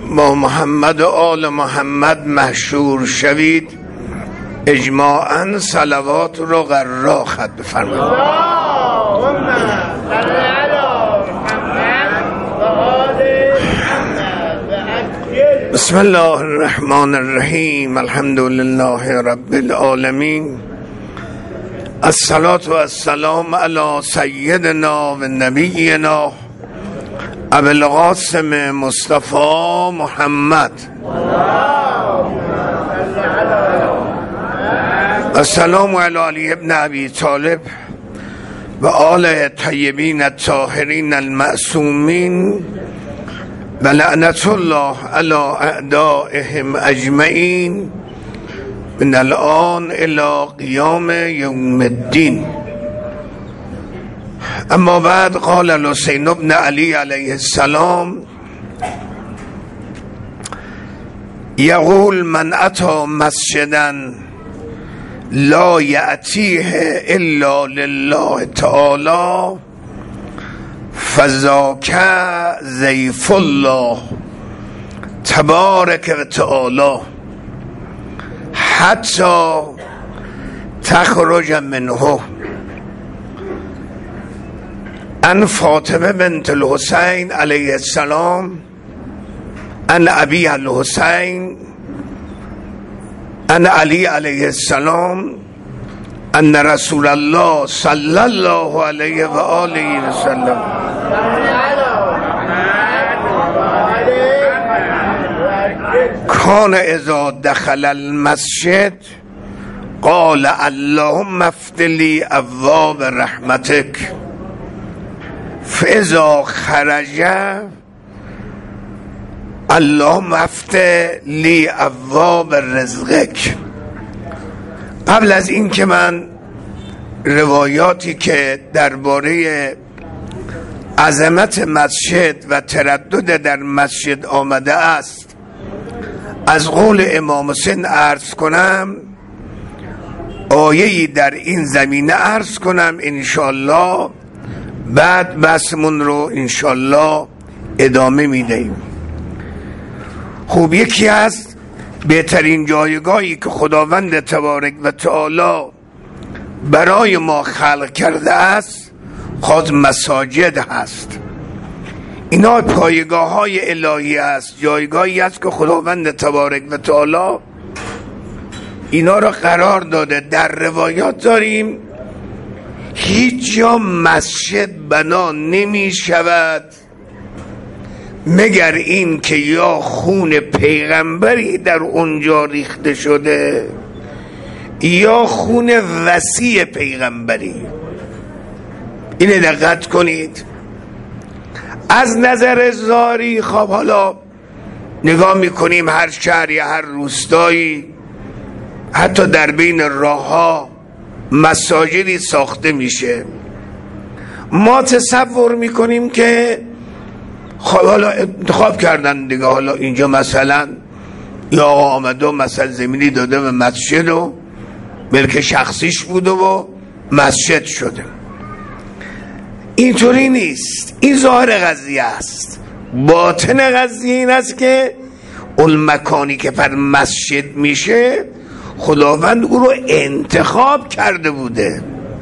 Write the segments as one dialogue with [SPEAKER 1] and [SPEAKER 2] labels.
[SPEAKER 1] با محمد و آل محمد محشور شوید، اجماعاً صلوات رو قرار خط بفرمایید.
[SPEAKER 2] اللهم صل علی محمد و آل محمد.
[SPEAKER 1] بسم الله الرحمن الرحیم. الحمد لله رب العالمین. الصلاة و السلام علی سیدنا و نبینا ابو القاسم مصطفی محمد. السلام علی علی ابن ابی طالب و آل طیبین الطاهرین المعصومین و لعنت الله علی اعدائهم اجمعین من الان الی قیام یوم الدین. اما بعد، قال الحسین بن علی علیه السلام: یقول من اتی مسجدا لا یأتیه الا لله تعالی فذاک ضیف الله تبارک و تعالی حتی تخرج منه. ان فاطمه بنت الحسین علیه السلام ان ابی الحسین ان علی علیه السلام ان رسول الله صلی الله علیه و آله و سلم کان اذا دخل المسجد قال اللهم افتح لی ابواب رحمتک فاذا خرج اللهم افتح لی ابواب رزقک. قبل از این که من روایاتی که درباره عظمت مسجد و تردد در مسجد آمده است از قول امام حسین عرض کنم، آیه‌ای در این زمینه عرض کنم انشالله، بعد بحثمون رو انشالله ادامه میدهیم. خوب، یکی از بهترین جایگاهی که خداوند تبارک و تعالی برای ما خلق کرده است خود مساجد هست. اینا پایگاه های الهی است، جایگاهی است که خداوند تبارک و تعالی اینا را قرار داده. در روایات داریم هیچ جا مسجد بنا نمی شود مگر این که یا خون پیغمبری در اونجا ریخته شده یا خون وصی پیغمبری. اینه دقت کنید. از نظر ظاهری خب حالا نگاه میکنیم هر شهر یا هر روستایی حتی در بین راه ها مساجدی ساخته میشه. ما تصور میکنیم که خب حالا انتخاب کردن دیگه، حالا اینجا مثلا یا آمده و مثلا زمینی داده به مسجد و ملک شخصیش بوده و مسجد شده. اینطوری نیست. این ظاهر قضیه است. باطن قضیه این است که اون مکانی که پر مسجد میشه خداوند او رو انتخاب کرده بوده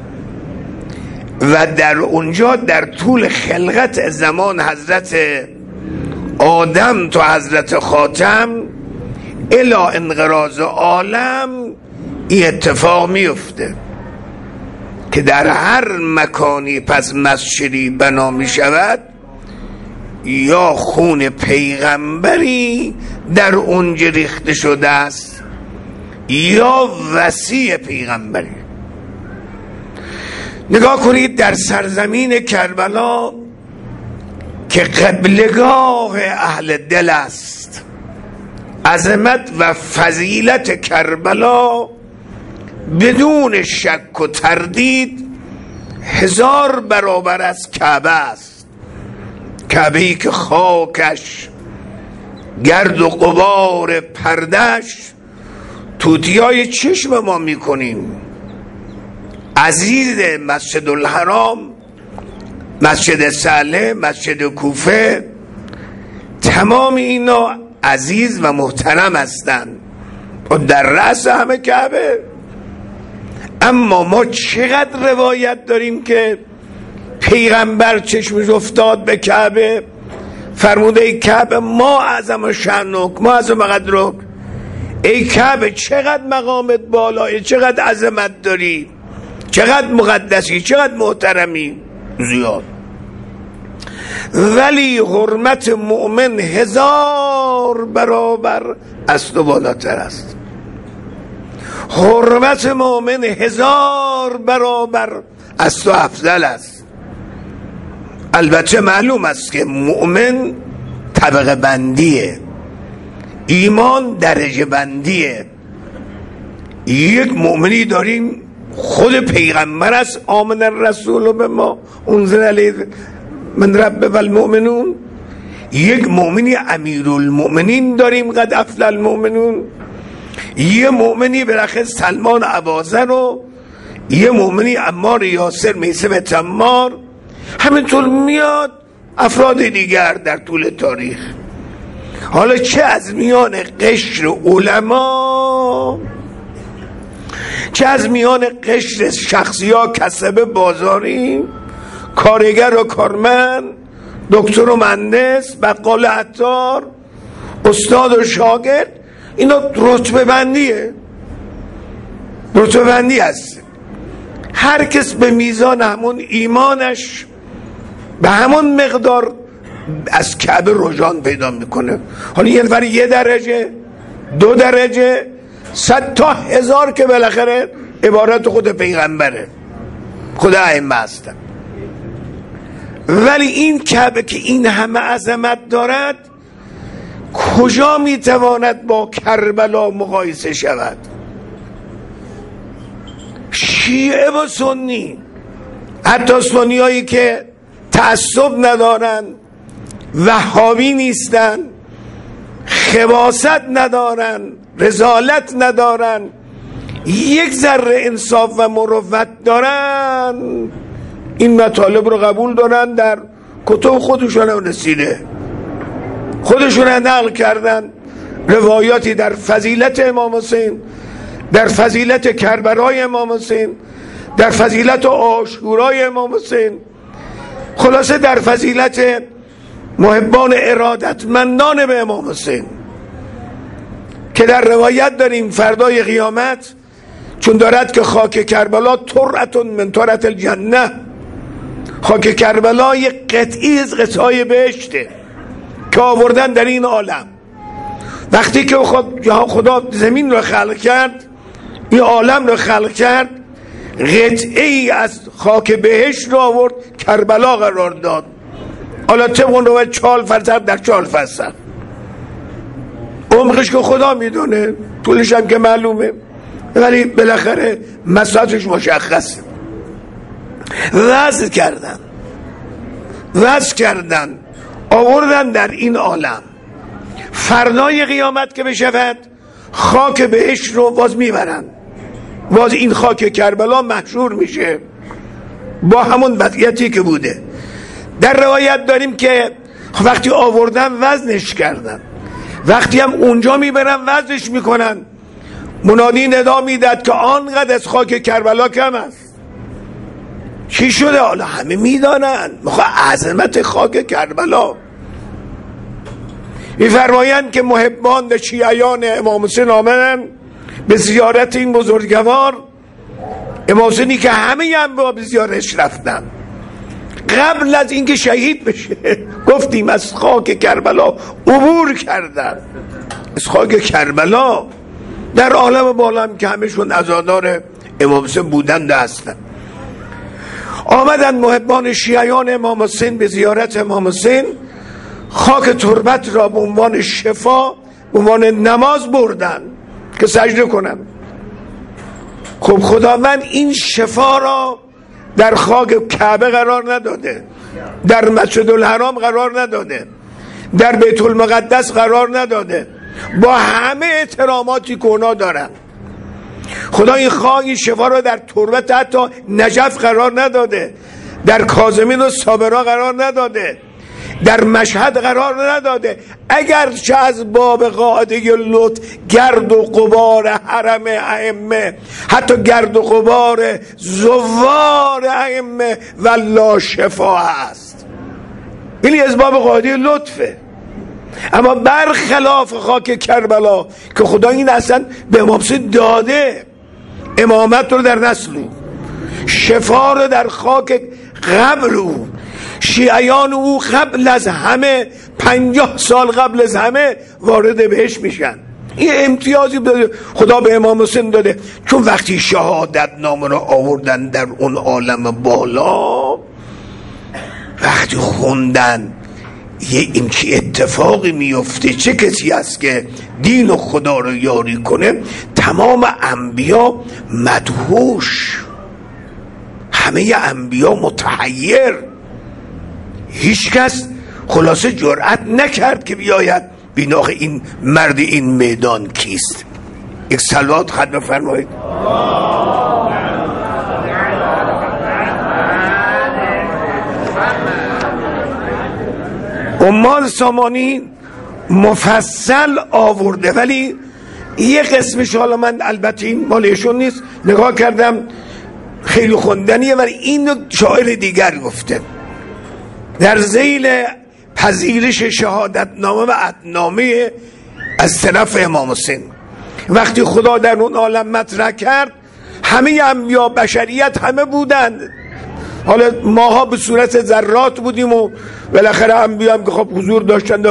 [SPEAKER 1] و در اونجا در طول خلقت زمان حضرت آدم تا حضرت خاتم الی انقراض عالم این اتفاق میفته که در هر مکانی پس مسجدی بنا می شود یا خون پیغمبری در اونجا ریخته شده است یا وصی پیغمبری. نگاه کنید در سرزمین کربلا که قبلگاه اهل دل است، عظمت و فضیلت کربلا بدون شک و تردید 1000 برابر از کعبه است. کعبه‌ای که خاکش، گرد و غبار پردش توتیای چشم ما میکنیم. عزیز مسجد الحرام، مسجد صالح، مسجد کوفه، تمام اینا عزیز و محترم هستند و در رأس همه کعبه. اما ما چقدر روایت داریم که پیغمبر چشمش افتاد به کعبه، فرموده ای کعبه ما اعظم شأنک، ما اعظم قدرک، ای کعبه چقدر مقامت بالایه، چقدر عظمت داری، چقدر مقدسی، چقدر محترمی. زیاد. ولی حرمت مؤمن 1000 برابر از تو بالاتر است. حرمت مؤمن 1000 برابر از تو افضل است. البته معلوم است که مؤمن طبقه بندیه، ایمان درجه بندیه. یک مؤمنی داریم خود پیغمبر است، آمن الرسول به ما انزل علیه من رب والمؤمنون. یک مؤمنی امیرالمؤمنین داریم قد افلح المؤمنون. یه مؤمنی بالاخره سلمان اوازر و یه مؤمنی عمار یاسر میثم تمار. همینطور میاد افراد دیگر در طول تاریخ. حالا چه از میان قشر علما، چه از میان قشر شخصی ها کسب بازاری، کارگر و کارمند، دکتر و مهندس، بقال و عطار، استاد و شاگرد، اینا رتبه بندیه، رتبه بندی هست. هر کس به میزان همون ایمانش به همون مقدار از کعبه رجحان پیدا میکنه. حالا یه نفر 1 درجه 2 درجه 100 تا 1000 که بالاخره عبارت خود پیغمبره، خدا ائمه هستن. ولی این کعبه که این همه عظمت دارد کجا میتواند با کربلا مقایسه شود؟ شیعه و سنی، حتی سنی هایی که تعصب ندارن، وهابی نیستن، خباثت ندارن، رذالت ندارن، یک ذره انصاف و مروت دارن، این مطالب رو قبول دارن، در کتب خودشون هم رسیده، خودشون نقل کردن روایاتی در فضیلت امام حسین، در فضیلت کربلای امام حسین، در فضیلت عاشورای امام حسین، خلاصه در فضیلت محبان ارادتمندان به امام حسین، که در روایت داریم فردای قیامت چون دارد که خاک کربلا ترعتون من ترعت الجنه، خاک کربلا یک قطعی از قطعای بهشته که آوردن در این عالم. وقتی که خدا زمین رو خلق کرد، این عالم رو خلق کرد، قطعی از خاک بهشت رو آورد کربلا قرار داد. حالا طبق اون رو 4 فرسخ در 4 فرسخ، عمقش که خدا میدونه، طولش هم که معلومه، ولی بالاخره مساحتش مشخصه. وضع کردن آوردن در این عالم. فردای قیامت که بشود خاک بهشت رو باز میبرن، باز این خاک کربلا محشور میشه با همون وضعیتی که بوده. در روایت داریم که وقتی آوردن وزنش کردن، وقتی هم اونجا میبرن وزنش میکنن، منادی ندا میداد که آنقدر از خاک کربلا کم است. چی شده؟ حالا همه میدانن عظمت خاک کربلا. میفرمایند که محبان و شیعیان امام حسین آمدن به زیارت این بزرگوار، امام حسینی که همه هم به زیارتش رفتن. قبل از اینکه شهید بشه گفتیم از خاک کربلا عبور کردن، از خاک کربلا در عالم بالا هم که همشون عزادار امام حسین بودند هستن. آمدن محبان شیعیان امام حسین به زیارت امام حسین، خاک تربت را به عنوان شفا، به عنوان نماز بردن که سجده کنن. خب خداوند این شفا را در خاک کعبه قرار نداده، در مسجد الحرام قرار نداده، در بیت المقدس قرار نداده، با همه احتراماتی که اونا دارن. خدا این خاک شفا را در تربت حتی نجف قرار نداده، در کاظمین و صابرا قرار نداده. در مشهد قرار نداده. اگرچه از باب قاعده لطف گرد و غبار حرم ائمه، حتی گرد و غبار زوار ائمه والله شفا هست، این از باب قاعده لطفه. اما برخلاف خاک کربلا که خدا این اصلا به امام حسین داده، امامت رو در نسل او، شفا رو در خاک قبل او، شیعیان او قبل از همه 50 سال قبل از همه وارد بهش میشن. این امتیازی خدا به امام حسین داده، چون وقتی شهادت نامه رو آوردن در اون عالم بالا، وقتی خوندن یه این که اتفاقی میفته، چه کسی هست که دین و خدا رو یاری کنه؟ تمام انبیا مدهوش، همه انبیا متحیر، هیچ کس خلاصه جرأت نکرد که بیاید بیناخ این مرد این میدان کیست. یک صلوات ختم فرمایید. عماد سامانی مفصل آورده، ولی یه قسمش حالا من البته این مالیشون نیست، نگاه کردم خیلی خوندنیه، ولی این شاعر دیگر گفته در ذیل پذیرش شهادت نامه و عهدنامه از طرف امام حسین. وقتی خدا در اون عالم مطرح کرد، همه انبیا بشریت همه بودند، حالا ماها به صورت ذرات بودیم و بالاخره انبیا هم که خب حضور داشتند و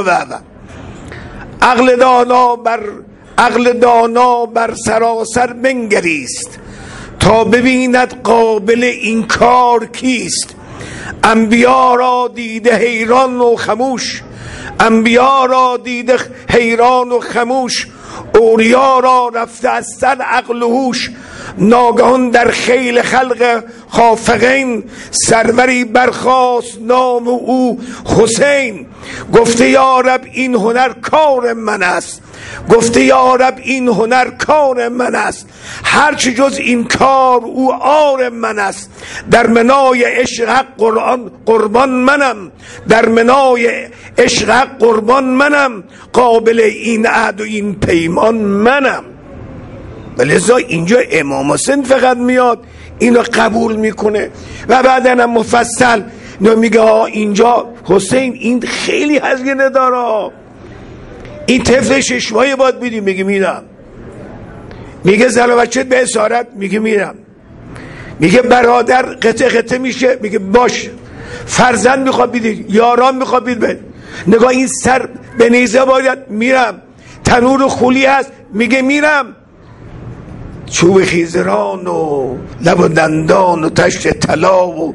[SPEAKER 1] عقل دانا بر سراسر بنگریست تا ببیند قابل این کار کیست. انبیا را دیده حیران و خموش، انبیا را دیده حیران و خموش، اولیا را رفته از سر عقل و هوش. ناگهان در خیل خلق خافقین، سروری برخاست نام او حسین. گفته یا رب این هنر کار من است، گفته یا رب این هنر کار من است، هرچه جز این کار او آر من است. در منای عشق حق قربان منم، در منای عشق حق قربان منم، قابل این عهد و این پیمان منم. ولذا اینجا امام حسین فقط میاد اینو قبول میکنه و بعداً هم مفصل میگه اینجا حسین این خیلی هزینه داره، این طفل ششمایه باید بیدیم، میگه میرم. میگه زن و بچت به اسارت، میگه میرم. میگه برادر قطعه میشه، میگه باش. فرزند میخواد بیدید، یاران میخواد بیدید، نگاه این سر به نیزه باید، میرم. تنور خولی هست، میگه میرم. چوب خیزران و لب و دندان و تشت طلا و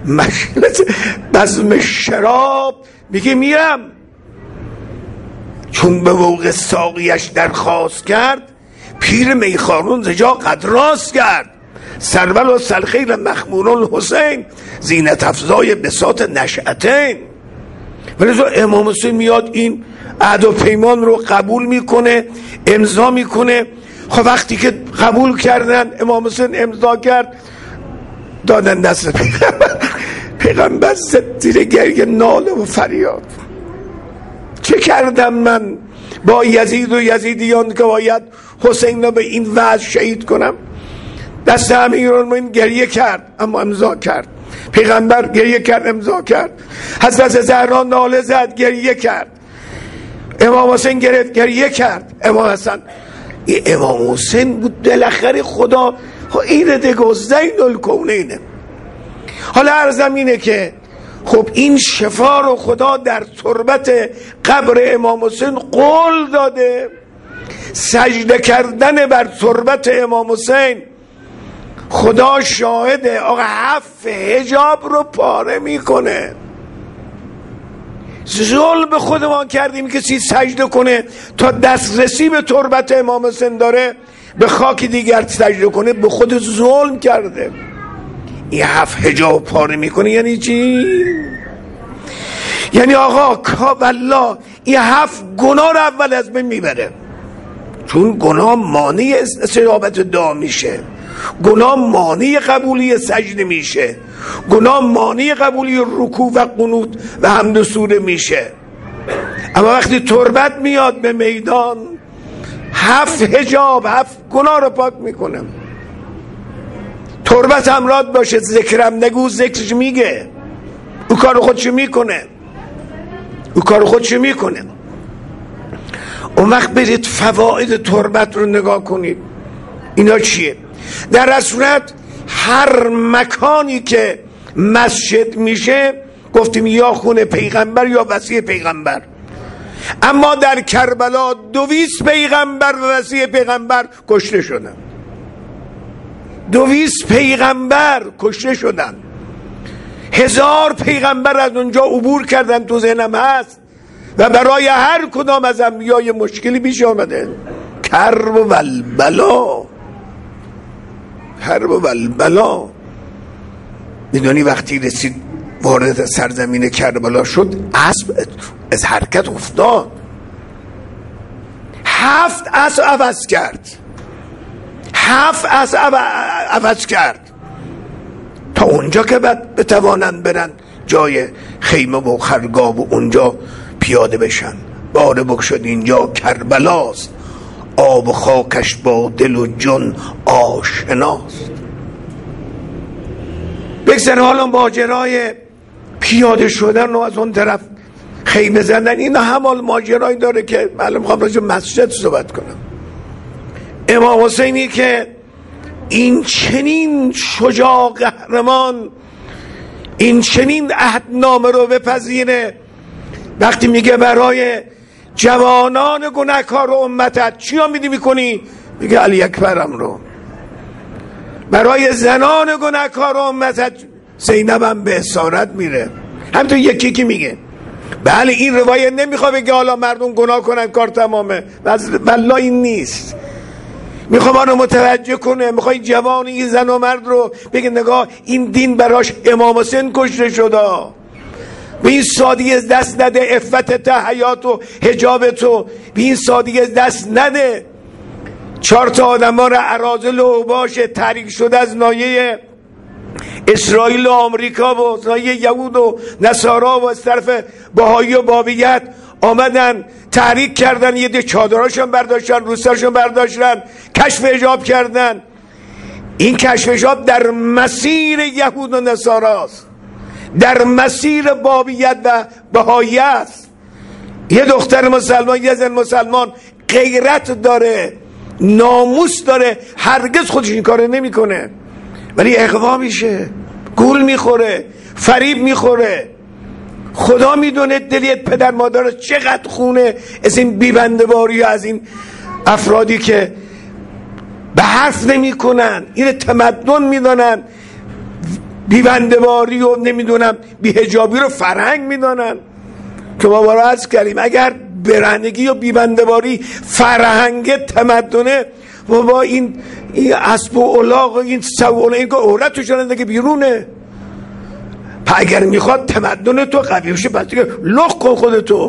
[SPEAKER 1] بزم شراب، میگه میرم. چون به موقع ساقیش درخواست کرد، پیر میخانون زجا قدراست کرد. سرول و سلخیل مخموران حسین، زینت افزای بساط نشأتین. ولی امام حسین میاد این عهد و پیمان رو قبول میکنه، امضا میکنه. خب وقتی که قبول کردن، امام حسین امضا کرد، دادن دست پیغمبر زیر گریه ناله و فریاد. چه کردم من با یزید و یزیدیان که باید حسین رو به این وضع شهید کنم؟ دست امیرالمومنین گریه کرد اما امضا کرد، پیغمبر گریه کرد امضا کرد، حضرت زهرا ناله زد گریه کرد، امام حسین گریه کرد. امام حسن امام حسین بود بالاخره خدا این دگزدین الکونینه. حالا عرضم اینه که خب این شفا رو خدا در تربت قبر امام حسین قول داده، سجده کردن بر تربت امام حسین خدا شاهده. آقا 7 حجاب رو پاره میکنه. ظلم به خودمان کردیم کسی سجده کنه تا دسترسی به تربت امام حسین داره به خاک دیگر سجده کنه، به خود ظلم کرده. این 7 حجاب پاره میکنه یعنی چی؟ یعنی آقا والله این 7 گناه رو اول از بین میبره، چون گناه مانع استجابت دعا میشه. گناه مانع قبولی سجده میشه، گناه مانع قبولی رکوع و قنوت و حمد و سوره میشه. اما وقتی تربت میاد به میدان 7 حجاب 7 گناه رو پاک میکنه. تربت همراه باشه، ذکرم نگو ذکرش میگه، او کار خودشو میکنه. اون وقت برید فواید تربت رو نگاه کنید. اینا چیه؟ در اصورت هر مکانی که مسجد میشه گفتیم یا خون پیغمبر یا وصی پیغمبر. اما در کربلا 200 پیغمبر و وصی پیغمبر کشته شدن. 200 پیغمبر کشته شدن. 1000 پیغمبر از اونجا عبور کردن، تو ذهنم هست، و برای هر کدام از انبیای مشکلی پیش آمده. کرب و البلا. میدونی وقتی رسید وارد سرزمین کربلا شد، اسب از حرکت افتاد. 7 اسب عوض کرد تا اونجا که بعد بتوانند برن جای خیمه و خرگاه و اونجا پیاده بشن. باره بگشد اینجا کربلاست، آب و خاکش با دل و جن آشناست. بگذره حالا ماجرای پیاده شدن و از اون طرف خیمه زدن، این همال ماجرایی داره که معلوم خواهم راجع مسجد صحبت کنم. امام حسینی که این چنین شجاع قهرمان، این چنین عهدنامه رو بپذیره، وقتی میگه برای جوانان گناهکار امتت چی امیدی میکنی؟ میگه علی اکبرم رو. برای زنان گناهکار امتت زینبم به اسارت میره. همینطور یکی که میگه بله این روایت نمیخواد بگه حالا مردم گناه کنن کار تمامه، والله این نیست. میخوام ما رو متوجه کنه، میخوای جوان این زن و مرد رو بگه نگاه این دین براش امام حسین کشته شده، به این سادگی از دست نده عفت حیات و حجاب تو، به این سادگی از دست نده. 4 تا آدم ها رو اراذل و اوباش تحریک شده از ناحیه اسرائیل و آمریکا و ناحیه یهود و نصارا و از طرف بهایی و بابیت آمدن تحریک کردن، یه ده چادراشون برداشتن، روسرشون برداشتن، کشف حجاب کردن. این کشف حجاب در مسیر یهود و نصاراست، در مسیر بابیت و بهایی است. یه دختر مسلمان، یه زن مسلمان غیرت داره، ناموس داره، هرگز خودش این کار نمی کنه، ولی اغوا میشه، گول میخوره، فریب میخوره. خدا میدونه دلیت پدر مادر چقدر خونه از این بیبنده‌باری و از این افرادی که به حرف نمی کنن، این تمدن میدانن، بیبنده‌باری و نمیدونم بی‌حجابی رو فرهنگ میدانن. که ما بارا عرض کردیم اگر برهنگی و بیبنده‌باری فرهنگ تمدنه، و با این اسب و الاغ و این سو این که عورت تو شدن دیگه بیرونه. اگر میخواد تمدن تو قوی بشه پس دیگه لخ کن خودتو،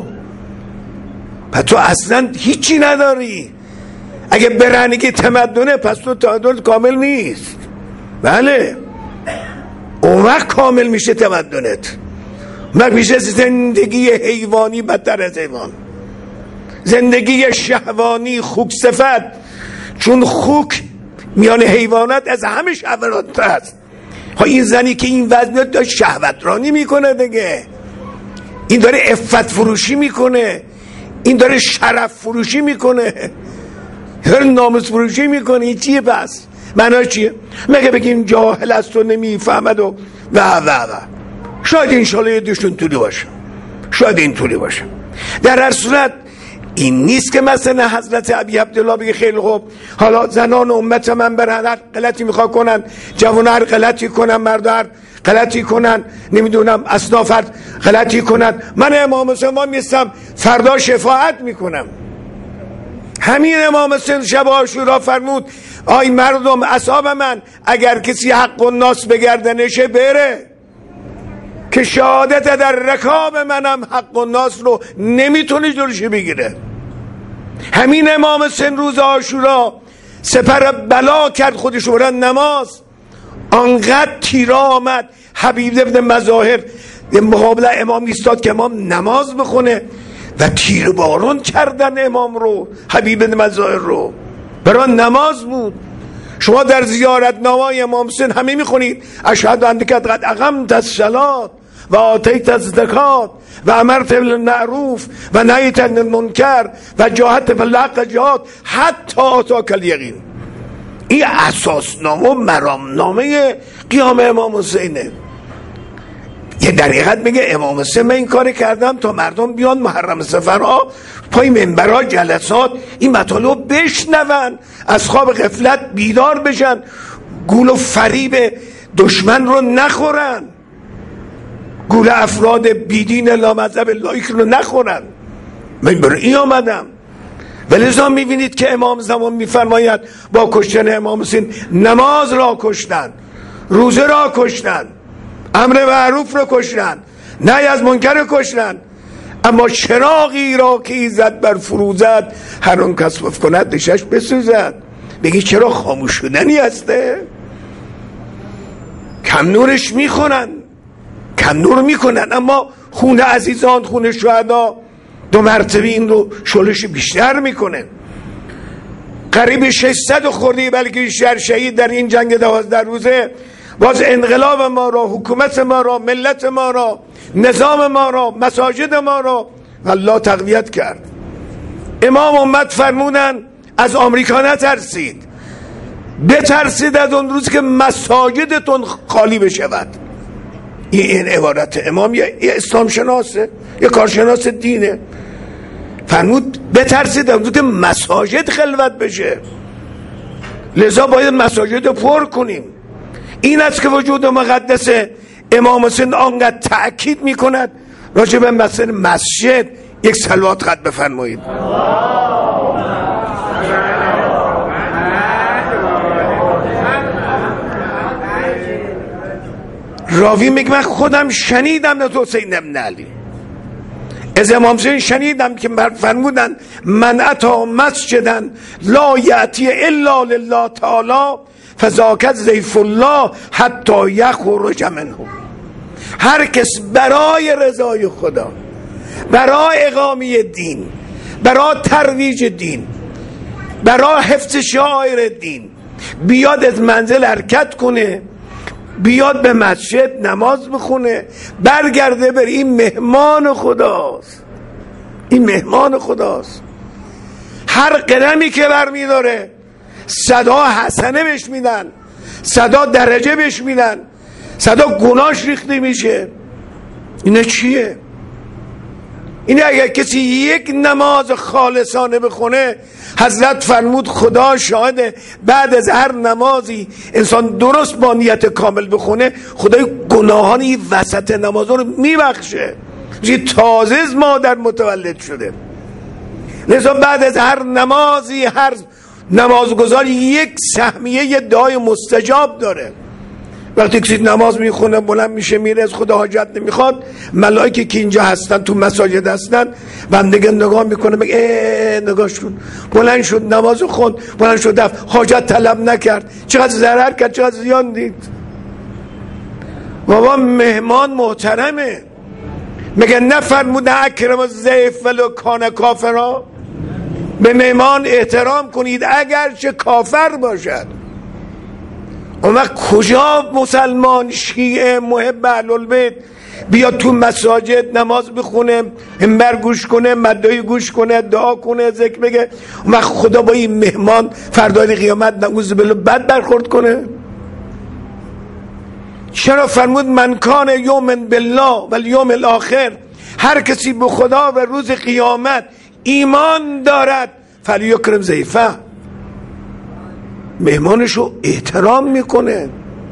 [SPEAKER 1] پس تو اصلا هیچی نداری. اگه برهنگی تمدنه پس تو تمدن کامل نیست. بله اون وقت کامل میشه تمدنت. من میشه زندگی حیوانی بدتر از حیوان، زندگی شهوانی خوک صفت، چون خوک میان حیوانات از همه شهوانات هست. این زنی که این وزن داره شهوت رانی میکنه دیگه، این داره عفت فروشی میکنه، این داره شرف فروشی میکنه، داره ناموس فروشی میکنه. این چیه پس؟ معناش چیه؟ مگه بگیم جاهل است و نمیفهمد و شاید انشالله یه دوشون طولی باشه، شاید این طولی باشه. در هر صورت این نیست که مثلا حضرت ابی عبدالله بگه خیلی خوب حالا زنان امت من برن هر غلطی میخوا کنن، جوان هر غلطی کنن، مرد هر غلطی کنن، نمیدونم اصناف هر غلطی کنن، من امام حسین ما میستم فردا شفاعت میکنم. همین امام حسین شب عاشورا فرمود آی مردم اصحاب من، اگر کسی حق الناس بگردنشه بره، که شهادت در رکاب منم حق الناس رو نمیتونه جلوش بگیره. همین امام حسین روز عاشورا سپر بلا کرد خودشو برای نماز. آنقدر تیرا آمد. حبیب ابن مظاهر مقابل امام ایستاد که امام نماز بخونه و تیر بارون کردن امام رو، حبیب ابن مظاهر رو، برای نماز بود. شما در زیارتنامه‌های امام حسین همه میخونید اشهد انک قد اقمت الصلاة و آتیت الزکات و امرت بالمعروف و نهیت عن المنکر و جاهدت فی الحق جهاد حتی آتاک الیقین. این اساسنامه و مرامنامه قیام امام حسینه. یه دقیقت میگه امام حسین من این کار کردم تا مردم بیان محرم سفرها پای منبرها جلسات این مطالب بشنون، از خواب غفلت بیدار بشن، گول و فریب دشمن رو نخورن، گول افراد بیدین لامذهب لایک رو نخورن. من برای این آمدم. ولذا میبینید که امام زمان میفرماید با کشتن امام حسین نماز را کشتن، روزه را کشتن، امر معروف را کشتن، نهی از منکر کشتن، اما چراغی را که ایزد بر فروزد هر آن کس وف کند دشش بسوزد. بگی چرا خاموش شدنی هسته؟ کم نورش میخونن، کم نور میکنن، اما خون عزیزان، خون شهدا 2 مرتبه این رو شلش بیشتر میکنه. قریب 600 خورده بلکه بیشتر شهید در این جنگ 12 روزه. باز انقلاب ما را، حکومت ما را، ملت ما را، نظام ما را، مساجد ما را الله تقویت کرد. امام امت فرمودن از آمریکا نترسید، بترسید از اون روز که مساجدتون خالی بشود. این عبارت امام یه اسلام شناسه، یه کارشناس دینه. فرمود بترسید از اون روز که مساجد خلوت بشه، لذا باید مساجد رو پر کنیم. این است که وجود مقدس امام حسین آنقدر تأکید میکند راجع به مثلا مسجد. یک صلوات خط بفرمایید. راوی میگه من خودم شنیدم از حسین بن علی، از امام حسین شنیدم که فرمودن من اتی مسجدا لا یأتی الا لله تعالی فذاک ضیف الله حتی یخرج منه. هر کس برای رضای خدا، برای اقامه دین، برای ترویج دین، برای حفظ شعائر دین بیاد از منزل حرکت کنه، بیاد به مسجد نماز بخونه، برگرده بر این مهمان خداست. این مهمان خداست. هر قدمی که برمیداره صدا حسنه بهش میدن، صدا درجه بهش میدن، صدا گناهش ریخته میشه. اینه چیه؟ اینه اگر کسی یک نماز خالصانه بخونه، حضرت فرمود خدا شاهده بعد از هر نمازی انسان درست با نیت کامل بخونه خدای گناهانی وسط نماز رو میبخشه. تازه از مادر متولد شده. لذا بعد از هر نمازی هر نمازگزار یک سهمیه یه دعای مستجاب داره. وقتی کسی نماز میخونه بلند میشه میره از خدا حاجت نمیخواد، ملائکه که اینجا هستن تو مساجد هستن بندگان نگاه میکنه میگه نگاش کن بلند شد نماز خوند، بلند شد رفت، حاجت طلب نکرد، چقدر ضرر کرد، چقدر زیان دید. بابا مهمان محترمه. میگه نفرموده اکرم الضیف ولو کان کافرا، به مهمان احترام کنید اگر چه کافر باشد. اون وقت کجا مسلمان شیعه محب اهل‌البیت بیاد تو مساجد نماز بخونه، منبر گوش کنه، مدعی گوش کنه، دعا کنه، ذکر بگه، اون وقت خدا با این مهمان فردای قیامت نعوذ بالله بد برخورد کنه؟ چرا فرمود من کان یؤمن بالله و الیوم الاخر، هر کسی به خدا و روز قیامت ایمان دارد فلیکرم ضیفه، مهمانشو احترام میکنه.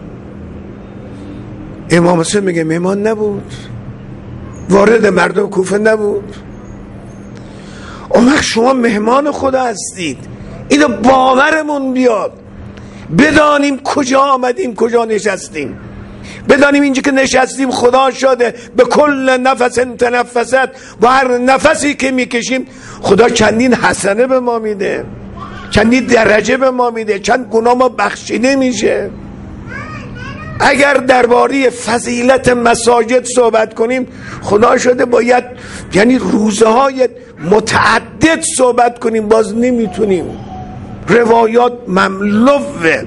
[SPEAKER 1] امام حسین میگه مهمان نبود، وارد مردم کوفه نبود. اون وقت شما مهمان خدا هستید. اینو باورمون بیاد، بدانیم کجا آمدیم، کجا نشستیم، بدانیم اینجا که نشستیم خدا شده به کل نفس تنفست، با هر نفسی که میکشیم خدا چندین حسنه به ما میده، چندی درجه به ما میده، چند گناه ما بخشیده میشه. اگر درباره فضیلت مساجد صحبت کنیم خدا شده باید یعنی روزهای متعدد صحبت کنیم، باز نمیتونیم. روایات مملوه.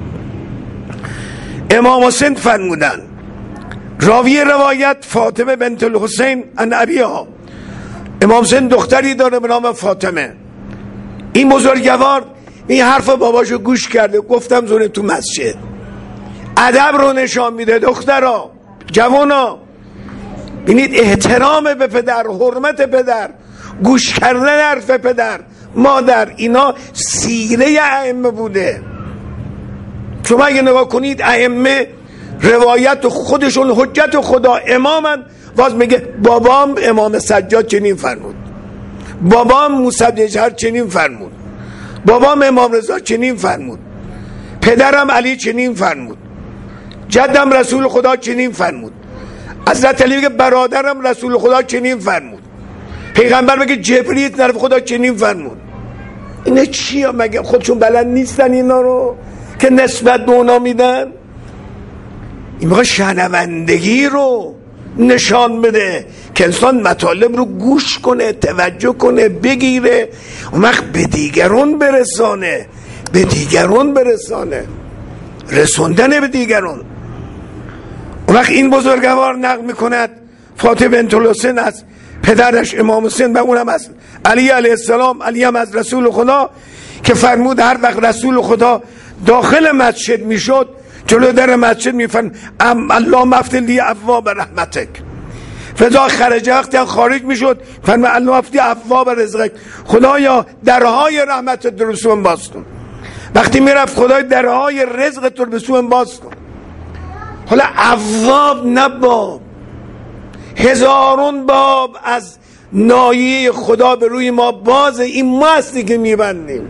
[SPEAKER 1] امام حسین فرمودن، راوی روایت فاطمه بنت الحسین ان ابیها، امام حسین دختری داره به نام فاطمه. این بزرگوار این حرف باباشو گوش کرده، گفتم زونه تو مسجد ادب رو نشان میده. دخترها، جوانا، ببینید احترام به پدر، حرمت پدر، گوش کردن حرف پدر مادر، اینا سیره ائمه بوده. شما اگه نگاه کنید ائمه روایت خودشون حجت خدا، امامن، باز میگه بابام امام سجاد چنین فرمود، بابام موسی دجهر چنین فرمود، بابام امام رضا چنین فرمود، پدرم علی چنین فرمود، جدم رسول خدا چنین فرمود، حضرت علی میگه برادرم رسول خدا چنین فرمود، پیغمبر میگه جبرئیل طرف خدا چنین فرمود. اینا چیه؟ مگه خودشون بلد نیستن اینا رو که نسبت به اونا میدن؟ این موقع شنوندگی رو نشان بده که انسان مطالب رو گوش کنه، توجه کنه، بگیره، اون وقت به دیگران برسانه، به دیگران برسانه، رسوندن به دیگران. اون وقت این بزرگوار نقل میکند فاطمه بنت الحسین از پدرش امام حسین و اونم از علی علیه السلام، علی هم از رسول خدا، که فرمود هر وقت رسول خدا داخل مسجد میشد جلو در مسجد میفرمود الله مفتح لی ابواب رحمتک، فضا خرج وقتی خارج میشد فرمود الله مفتح ابواب رزقک، خدایا درهای رحمت رو بسوم باز کن. وقتی میرفت خدای درهای رزق رو بسوم باز کن. حالا ابواب نه باب، هزارون باب از نایه خدا به روی ما بازه، این ما هستی که میبندیم،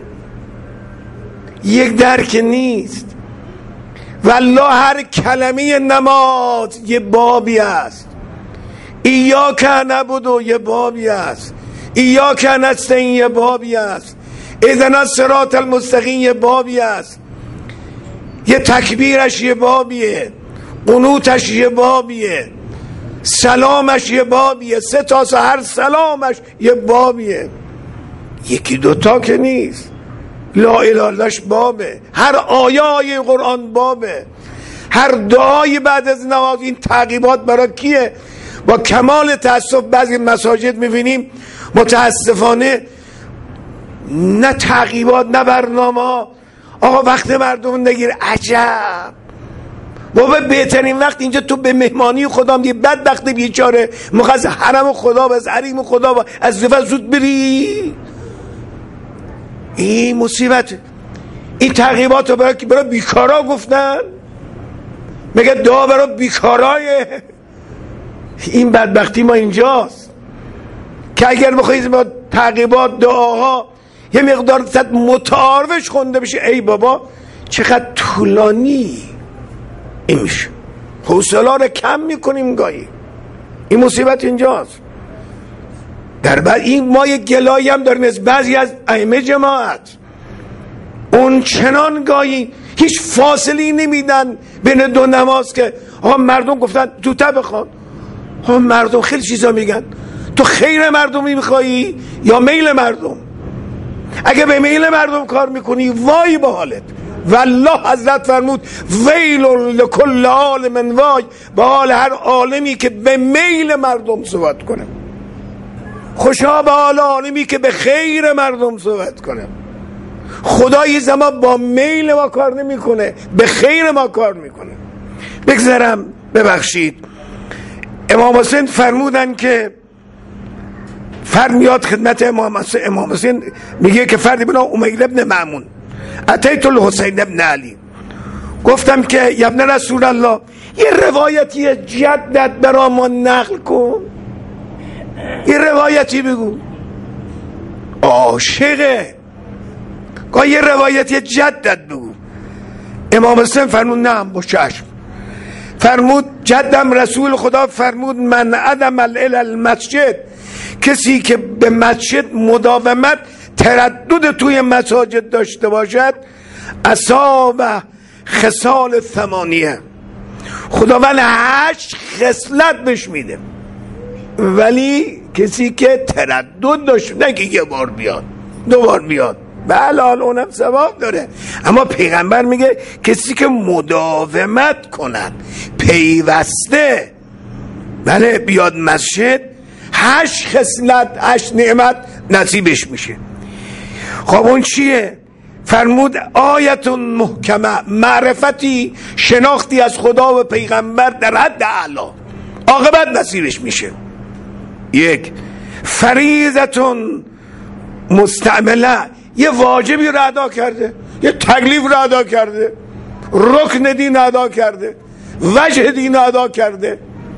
[SPEAKER 1] یک درک نیست. والله هر کلمه نماز یه بابی است، ایاک نعبد یه بابی است، ایاک نستعین یه بابی است، اهدنا الصراط المستقیم یه بابی است، یه تکبیرش یه بابیه، قنوتش یه بابیه، سلامش یه بابیه، 3 تا سحر سلامش یه بابیه، یکی دوتا که نیست. لا اله الا الله بابه، هر آیه قرآن بابه، هر دعای بعد از نماز. این تعقیبات برای کیه؟ با کمال تأسف بعضی مساجد میبینیم متاسفانه نه تعقیبات نه برنامه. آقا وقت مردم نگیر، عجب بابا، بهترین وقت اینجا تو به مهمانی خدا میگی، بدبخت بیچاره مخص حرم خدا و از حریم خدا از رفت زود بری. این مصیبت. این ترغیبات رو برای بیکارا گفتن، مگه دعا برای بیکارای؟ این بدبختی ما اینجاست که اگر بخواید با ترغیبات دعاها یه مقدار متعارفش خونده بشه، ای بابا چقدر طولانی این میشه، حوصله رو کم میکنیم گاهی. این مصیبت اینجاست. در بعد این ما یک گلایی هم داریم از بعضی از ائمه جماعت، اون چنان گاهی هیچ فاصلی نمیدن بین دو نماز که مردم گفتن زودتر بخوان. مردم خیلی چیزا میگن، تو خیر مردمی میخوایی یا میل مردم؟ اگه به میل مردم کار میکنی وای به حالت. والله حضرت فرمود ویل لکل عالم وای، به حال هر عالمی که به میل مردم صحبت کنه، خوشا به حال عالمی که به خیر مردم صحبت کنه. خدای زمان با میل ما کار نمیکنه، به خیر ما کار میکنه. بگذارم، ببخشید. امام حسین فرمودن که فرد میاد خدمت امام حسین، میگه که فردی بنا امیل ابن معمون اتیت الحسین ابن علی، گفتم که یا ابن رسول الله یه روایتی جدت برا ما نقل کن، یه روایتی بگو. عاشقه، گاه یه روایتی جدت بگو. امام حسین فرمود نه با چشم. فرمود جدم رسول خدا فرمود من عدم المسجد، کسی که به مسجد مداومت تردد توی مساجد داشته باشد عصا و خصال 8 خداوند 8 خصلت بهش میده. ولی کسی که تردد داشت، نه که یه بار بیاد 2 بار بیاد، بله اونم ثواب داره، اما پیغمبر میگه کسی که مداومت کنن، پیوسته بله بیاد مسجد، 8 خصلت 8 نعمت نصیبش میشه. خب اون چیه؟ فرمود آیتون محکمه، معرفتی شناختی از خدا و پیغمبر در حد اعلی، عاقبت نصیبش میشه. 1 فریضتون مستعمله، یه واجبی رو ادا کرده، یه تکلیف رو ادا کرده، رکن دین ادا کرده، وجه دین ادا کرده،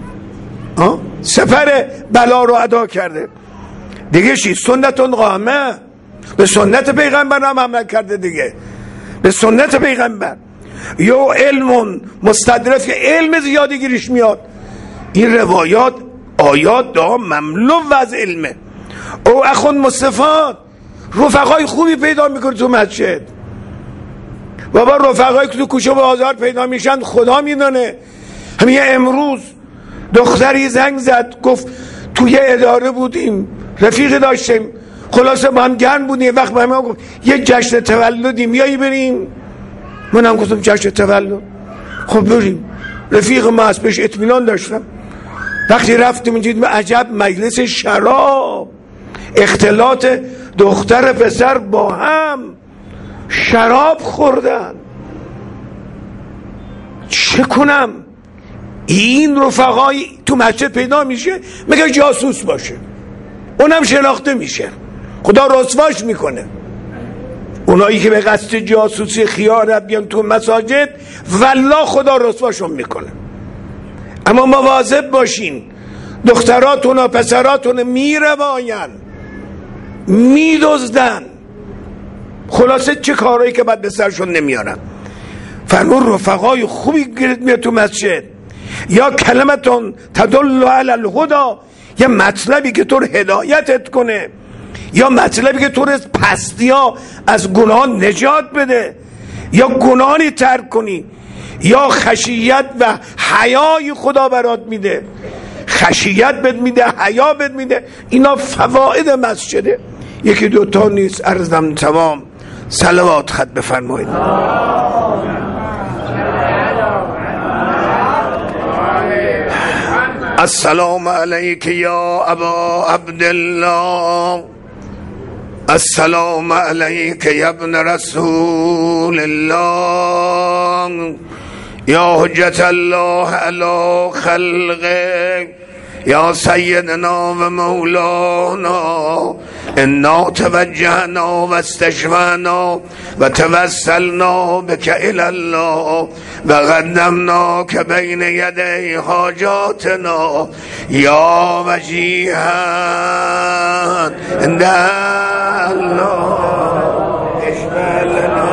[SPEAKER 1] سپر بلا رو ادا کرده. دیگه چی؟ سنتون قامه، به سنت پیغمبر هم عمل کرده دیگه، به سنت پیغمبر. یا علم مستدرف، علم زیادی گیرش میاد. این روایات آیات دا مملو از علمه. او اخون مصطفات، رفقای خوبی پیدا میکنه تو مسجد. بابا رفقایی که تو کوچه و بازار پیدا میشن خدا میدونه. همین امروز دختری زنگ زد گفت توی اداره بودیم، رفیق داشتیم، خلاصه با هم گرم بودیم، وقت با هم گفت یه جشن تولدی میایی بریم؟ منم گفتم جشن تولد، خب بریم. رفیق ما از بهش اطمینان داشتم. وقتی رفتیم دیدیم عجب مجلس شراب، اختلاط دختر پسر با هم شراب خوردن. چه کنم؟ این رفقای تو مسجد پیدا میشه، مگه جاسوس باشه، اونم شناخته میشه، خدا رسواش میکنه. اونایی که به قصد جاسوسی خیانت بیان تو مساجد والله خدا رسواشون میکنه. اما مواظب باشین، دختراتون و پسراتون میروایان، میدزدن، خلاصه چه کارهایی که بعد به سرشون نمیارن. فرمون رفقای خوبی گرد میاد تو مسجد. یا کلمتون تدل علی الهدی، یا مطلبی که تو رو هدایتت کنه، یا مطلبی که تو رو از پستی ها از گناه نجات بده، یا گناهی ترک کنی، یا خشیت و حیای خدا برات میده، خشیت بد میده، حیا بد میده. اینا فواید مسجده. 1 2 تا نیست، عرضم تمام. صلوات خط بفرمایید. السلام علیک یا ابا عبدالله، السلام علیک یا ابن رسول الله، یا حجت الله علی خلقه، یا سیدنا و مولانا، انا توجهنا و استشفعنا و توسلنا بک الی الله و قدمناک بین یدی حاجاتنا یا وجیها عند الله اشفع لنا